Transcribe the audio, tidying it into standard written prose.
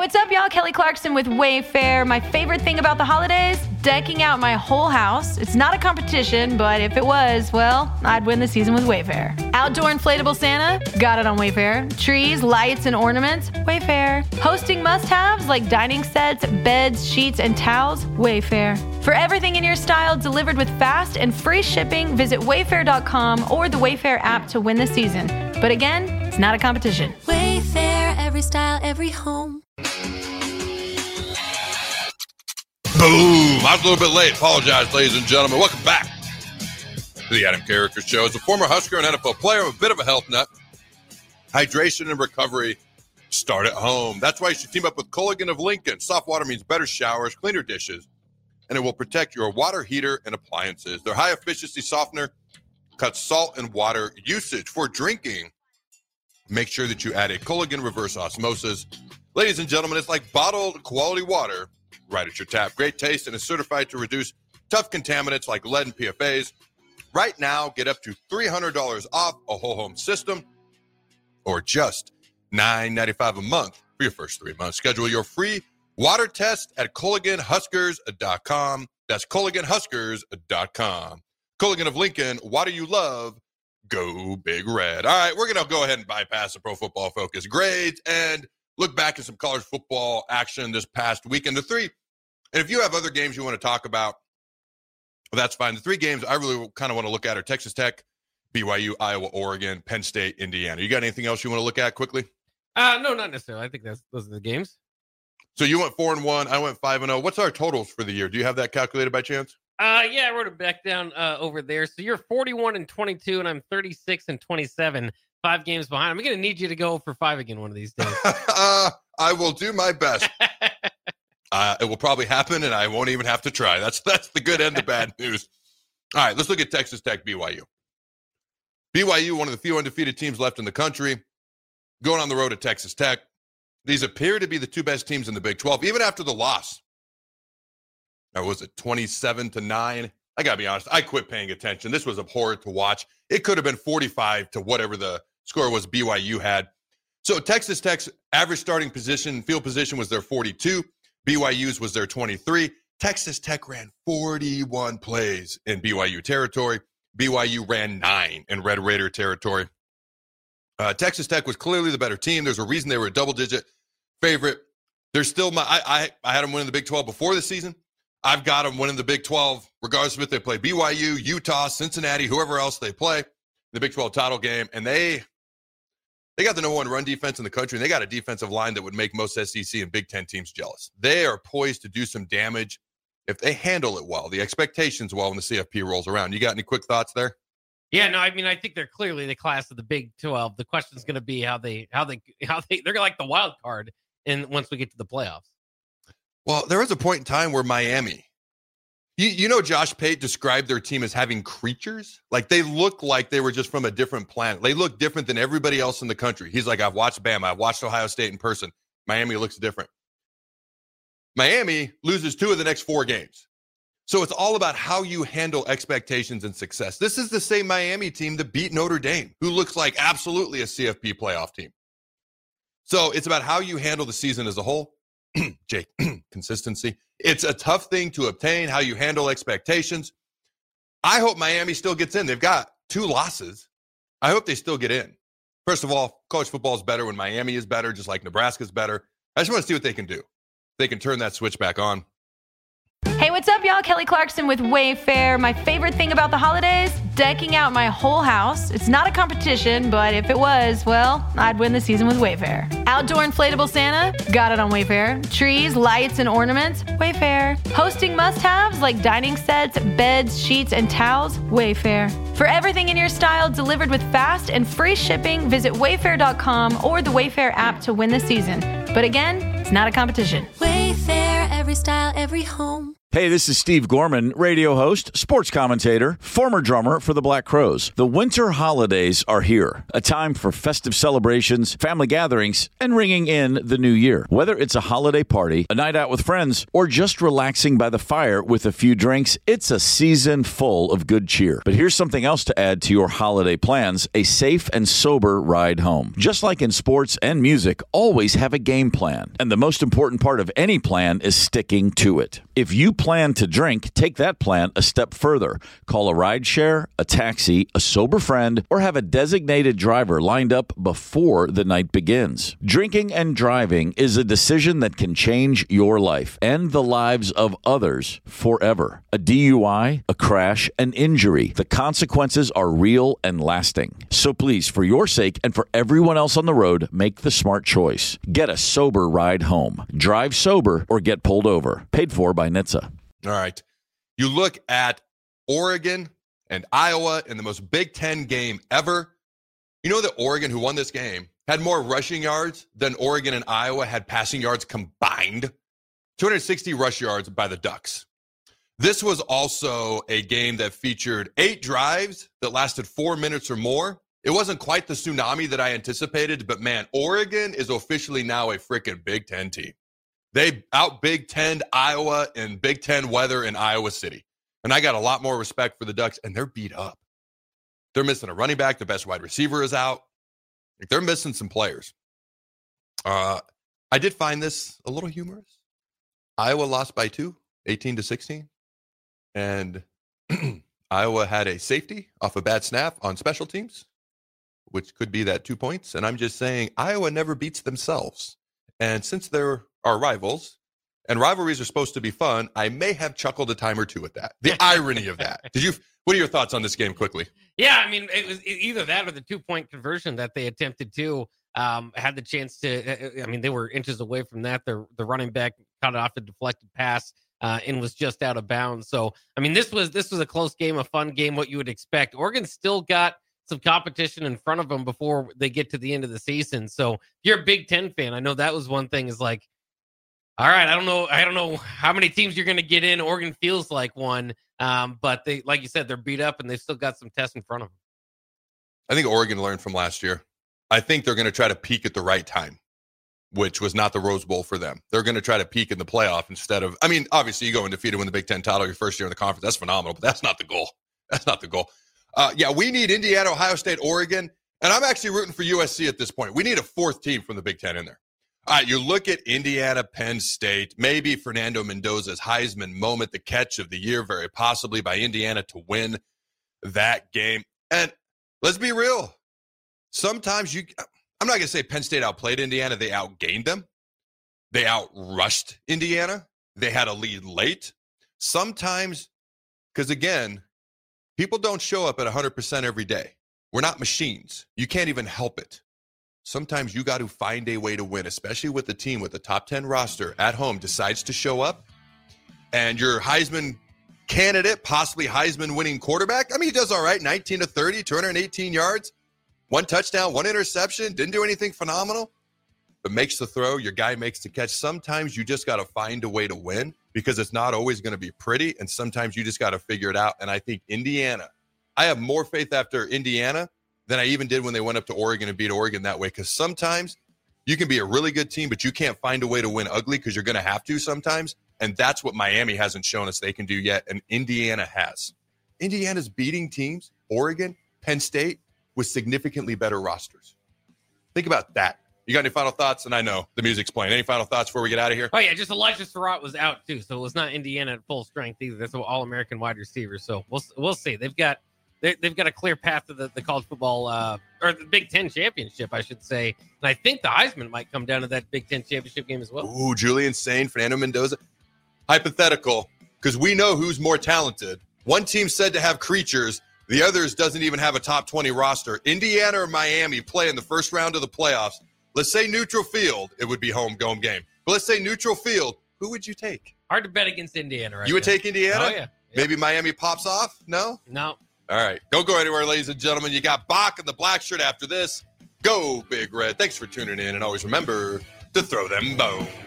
what's up, y'all? Kelly Clarkson with Wayfair. My favorite thing about the holidays? Decking out my whole house. It's not a competition, but if it was, well, I'd win the season with Wayfair. Outdoor inflatable Santa? Got it on Wayfair. Trees, lights, and ornaments? Wayfair. Hosting must-haves like dining sets, beds, sheets, and towels? Wayfair. For everything in your style delivered with fast and free shipping, visit Wayfair.com or the Wayfair app to win the season. But again, it's not a competition. Wayfair, every style, every home. Boom! I was a little bit late. Apologize, ladies and gentlemen. Welcome back to the Adam Carricker Show. As a former Husker and NFL player, I'm a bit of a health nut. Hydration and recovery start at home. That's why you should team up with Culligan of Lincoln. Soft water means better showers, cleaner dishes, and it will protect your water heater and appliances. Their high-efficiency softener cuts salt and water usage. For drinking, make sure that you add a Culligan reverse osmosis. Ladies and gentlemen, it's like bottled quality water right at your tap. Great taste and is certified to reduce tough contaminants like lead and PFAs. Right now, get up to $300 off a whole home system or just $9.95 a month for your first 3 months. Schedule your free water test at CulliganHuskers.com. That's CulliganHuskers.com. Culligan of Lincoln, water you love, go Big Red. All right, we're going to go ahead and bypass the Pro Football Focus grades and look back at some college football action this past weekend. And if you have other games you want to talk about, well, that's fine. The three games I really kind of want to look at are Texas Tech, BYU, Iowa, Oregon, Penn State, Indiana. You got anything else you want to look at quickly? No, not necessarily. I think those are the games. So you went 4-1. I went 5-0. What's our totals for the year? Do you have that calculated by chance? Yeah, I wrote it back down over there. So you're 41-22, and I'm 36-27. 5 games behind. I'm going to need you to go for 5 again one of these days. I will do my best. It will probably happen, and I won't even have to try. That's the good and the bad news. All right, let's look at Texas Tech, BYU. BYU, one of the few undefeated teams left in the country, going on the road at Texas Tech. These appear to be the two best teams in the Big 12, even after the loss. Or was it 27-9? I got to be honest, I quit paying attention. This was abhorrent to watch. It could have been 45 to whatever the score was BYU had. So Texas Tech's average starting position, field position was their 42. BYU's was their 23. Texas Tech ran 41 plays in BYU territory. BYU ran 9 in Red Raider territory. Texas Tech was clearly the better team. There's a reason they were a double-digit favorite. There's still I had them winning the Big 12 before the season. I've got them winning the Big 12, regardless of if they play BYU, Utah, Cincinnati, whoever else they play in the Big 12 title game. And they got the number one run defense in the country, and they got a defensive line that would make most SEC and Big Ten teams jealous. They are poised to do some damage if they handle it well, the expectations well, when the CFP rolls around. You got any quick thoughts there? Yeah, no, I mean, I think they're clearly the class of the Big 12. The question's going to be how they're like the wild card once we get to the playoffs. Well, there was a point in time where Miami, you know, Josh Pate described their team as having creatures. Like they look like they were just from a different planet. They look different than everybody else in the country. He's like, I've watched Bama. I've watched Ohio State in person. Miami looks different. Miami loses 2 of the next 4 games. So it's all about how you handle expectations and success. This is the same Miami team that beat Notre Dame, who looks like absolutely a CFP playoff team. So it's about how you handle the season as a whole. Jake, consistency. It's a tough thing to obtain, how you handle expectations. I hope Miami still gets in. They've got 2 losses. I hope they still get in. First of all, college football is better when Miami is better, just like Nebraska's better. I just want to see what they can do. They can turn that switch back on. Hey, what's up, y'all? Kelly Clarkson with Wayfair. My favorite thing about the holidays? Decking out my whole house. It's not a competition, but if it was, well, I'd win the season with Wayfair. Outdoor inflatable Santa? Got it on Wayfair. Trees, lights, and ornaments? Wayfair. Hosting must-haves like dining sets, beds, sheets, and towels? Wayfair. For everything in your style delivered with fast and free shipping, visit Wayfair.com or the Wayfair app to win the season. But again, it's not a competition. Wayfair, every style, every home. Hey, this is Steve Gorman, radio host, sports commentator, former drummer for the Black Crowes. The winter holidays are here, a time for festive celebrations, family gatherings, and ringing in the new year. Whether it's a holiday party, a night out with friends, or just relaxing by the fire with a few drinks, it's a season full of good cheer. But here's something else to add to your holiday plans: a safe and sober ride home. Just like in sports and music, always have a game plan. And the most important part of any plan is sticking to it. If you plan to drink, take that plan a step further. Call a rideshare, a taxi, a sober friend, or have a designated driver lined up before the night begins. Drinking and driving is a decision that can change your life and the lives of others forever. A DUI, a crash, an injury. The consequences are real and lasting. So please, for your sake and for everyone else on the road, make the smart choice. Get a sober ride home. Drive sober or get pulled over. Paid for by NHTSA. All right. You look at Oregon and Iowa in the most Big Ten game ever. You know that Oregon, who won this game, had more rushing yards than Oregon and Iowa had passing yards combined. 260 rush yards by the Ducks. This was also a game that featured 8 drives that lasted 4 minutes or more. It wasn't quite the tsunami that I anticipated, but man, Oregon is officially now a freaking Big Ten team. They out Big Ten Iowa in Big Ten weather in Iowa City. And I got a lot more respect for the Ducks, and they're beat up. They're missing a running back. The best wide receiver is out. They're missing some players. I did find this a little humorous. Iowa lost by 2, 18-16. And Iowa had a safety off a bad snap on special teams, which could be that 2 points. And I'm just saying Iowa never beats themselves. And since they're our rivals and rivalries are supposed to be fun, I may have chuckled a time or two at that. The irony of that. What are your thoughts on this game quickly? Yeah, I mean, it was either that or the 2-point conversion that they attempted to. Had the chance to, they were inches away from that. The running back caught it off a deflected pass and was just out of bounds. So, I mean, this was a close game, a fun game, what you would expect. Oregon still got some competition in front of them before they get to the end of the season. So if you're a Big Ten fan, I know that was one thing is like, all right, I don't know how many teams you're going to get in. Oregon feels like one, but they, like you said, they're beat up and they've still got some tests in front of them. I think Oregon learned from last year. I think they're going to try to peak at the right time, which was not the Rose Bowl for them. They're going to try to peak in the playoff instead of, obviously you go undefeated, win the Big Ten title your first year in the conference. That's phenomenal, but that's not the goal. That's not the goal. We need Indiana, Ohio State, Oregon, and I'm actually rooting for USC at this point. We need a 4th team from the Big Ten in there. All right, you look at Indiana, Penn State, maybe Fernando Mendoza's Heisman moment, the catch of the year, very possibly by Indiana to win that game. And let's be real. Sometimes I'm not going to say Penn State outplayed Indiana. They outgained them. They outrushed Indiana. They had a lead late. Sometimes, because again, people don't show up at 100% every day. We're not machines. You can't even help it. Sometimes you got to find a way to win, especially with the team with the top 10 roster at home decides to show up. And your Heisman candidate, possibly Heisman winning quarterback, he does all right, 19-30, 218 yards, 1 touchdown, 1 interception, didn't do anything phenomenal, but makes the throw, your guy makes the catch. Sometimes you just got to find a way to win because it's not always going to be pretty, and sometimes you just got to figure it out. And I think Indiana, I have more faith after Indiana than I even did when they went up to Oregon and beat Oregon that way, because sometimes you can be a really good team, but you can't find a way to win ugly because you're going to have to sometimes, and that's what Miami hasn't shown us they can do yet, and Indiana has. Indiana's beating teams, Oregon, Penn State, with significantly better rosters. Think about that. You got any final thoughts? And I know the music's playing. Any final thoughts before we get out of here? Oh, yeah, just Elijah Surratt was out, too, so it was not Indiana at full strength either. That's an all-American wide receiver, so we'll see. They've got a clear path to the college football, or the Big Ten championship, I should say. And I think the Heisman might come down to that Big Ten championship game as well. Ooh, Julian Sain, Fernando Mendoza. Hypothetical, because we know who's more talented. One team said to have creatures. The others doesn't even have a top 20 roster. Indiana or Miami play in the first round of the playoffs. Let's say neutral field. It would be home game. But let's say neutral field. Who would you take? Hard to bet against Indiana, right? You would take Indiana? Oh, yeah. Maybe Miami pops off? No? No. All right. Don't go anywhere, ladies and gentlemen. You got Bach in the black shirt after this. Go Big Red. Thanks for tuning in. And always remember to throw them bones.